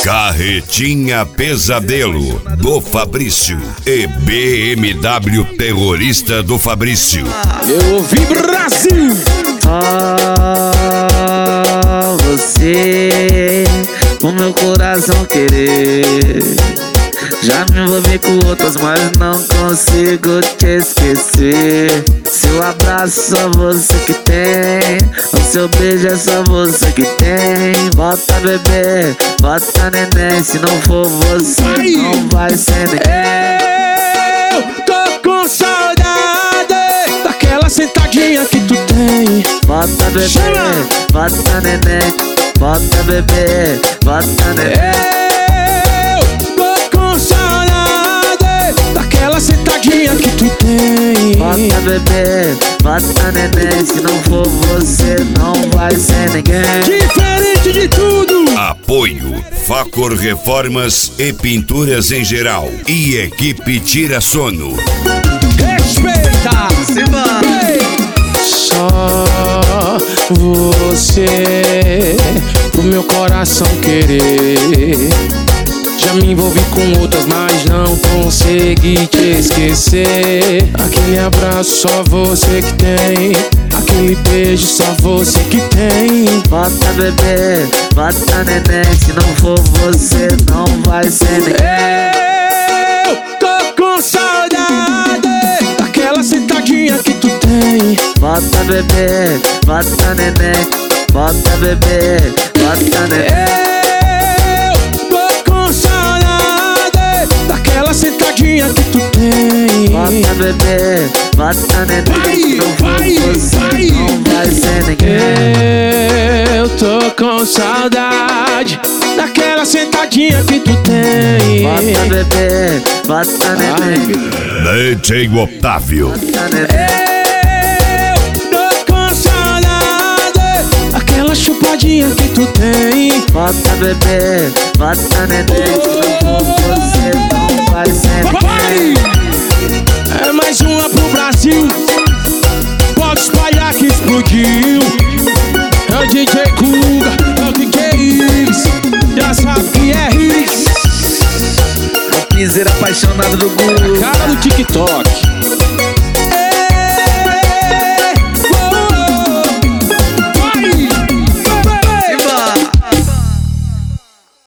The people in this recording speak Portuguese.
Carretinha Pesadelo do Fabrício e BMW Terrorista do Fabrício. Eu ouvi Brasil! Você, o meu coração querer. Já me envolvi com outras, mas não consigo te esquecer. Seu abraço só você que tem, o seu beijo é só você que tem. Bota bebê, bota neném, se não for você não vai ser ninguém. Eu tô com saudade daquela sentadinha que tu tem. Bota bebê, bota neném, bota bebê, bota neném. Sentadinha que tu tem. Bota bebê, bota neném, se não for você não vai ser ninguém. Diferente de tudo. Apoio Facor Reformas e Pinturas em Geral e Equipe Tira Sono. Respeita. Só você pro meu coração querer. Já me envolvi com outras, mas não consegui te esquecer. Aquele abraço só você que tem, aquele beijo só você que tem. Bota bebê, bota neném, se não for você não vai ser ninguém. Eu tô com saudade daquela sentadinha que tu tem. Bota bebê, bota neném, bota bebê, bota neném. Sentadinha que tu tem. Bota bebê, bota neném, não for você não vai ser ninguém. Eu tô com saudade daquela sentadinha que tu tem. Bota bebê, bota neném, DJ Otávio. bota neném. Eu tô com saudade daquela chupadinha que tu tem. Bota bebê, bota neném, se não for você não vai ser ninguém. É mais uma pro Brasil. Pode espalhar que explodiu. É o DJ Kuga, é o DJ Iris. Já sabe que é Hits. O piseiro apaixonado do Guga. Cara do TikTok.